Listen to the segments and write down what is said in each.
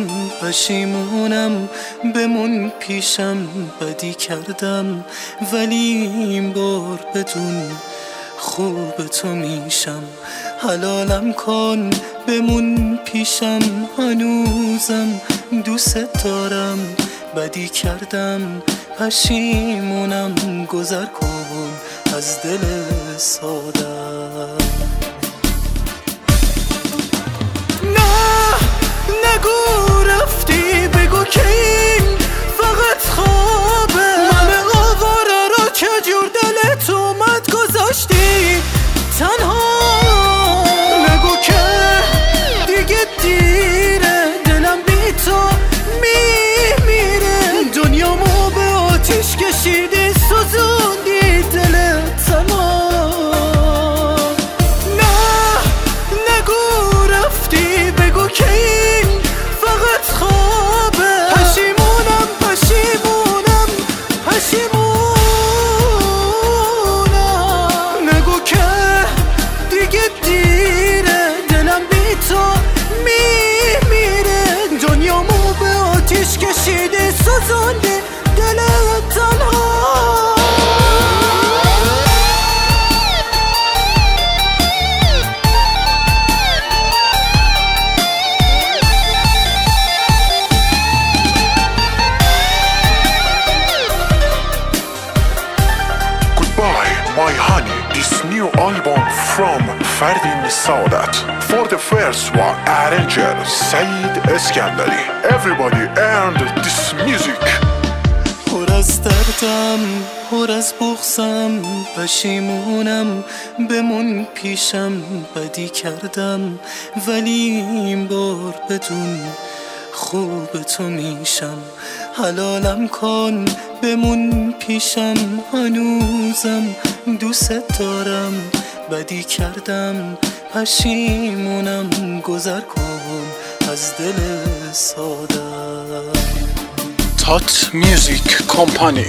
پشیمونم، بمون پیشم، بدی کردم ولی این بار بدون خوب تو میشم. حلالم کن بمون پیشم، هنوزم دوست دارم، بدی کردم پشیمونم، گذر کن از دل سادم. نگو رفتی، بگو که این فقط خوابه، من آواره رو چجور دلت اومد گذاشتی تنها. نگو که دیگه دیره، دلم بی تو میمیره، دنیامو به آتیش کشیدی، سوزوندی دلت تمام. نگو رفتی، بگو که این فقط خوابه، پشیمونم پشیمونم پشیمونم. نگو که دیگه دیره، دلم بی تو میمیره، دنیامو به آتیش کشیدی، سوزوندی دلت تنها. My honey, this new album from Fardin Sadat. For the first one, arranger Saeed Eskandari. Everybody earned this music. پر از دردم، پر از بغضم، پشیمونم، بمون پیشم، بدی کردم ولی این بار بدون خوب تو میشم. حلالم کن بمون پیشم، هنوزم دوست دارم، بدی کردم پشیمونم، گذر کن از دل سادم. Tot Music Company.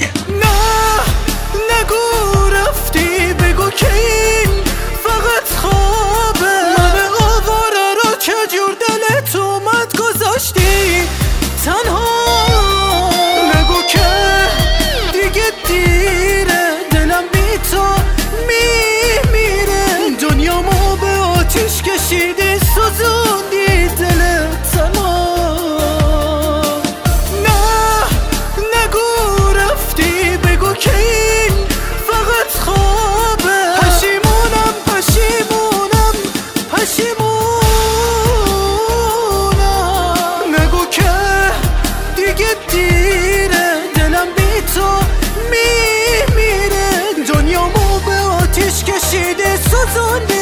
نگو رفتی، بگو که این فقط خوابه، من آواره رو چجور دلت اومد گذاشتی تنها. نگو که دیگه دیره، دلم بی تو میمیره، دنیامو به آتیش کشیدی، سوزوندی دلت تمام. نگو رفتی، بگو که این فقط خوابه، پشیمونم پشیمونم پشیمونم. نگو که دیگه دیره، دلم بی تو میمیره، دنیامو به آتیش کشیده، سوزونده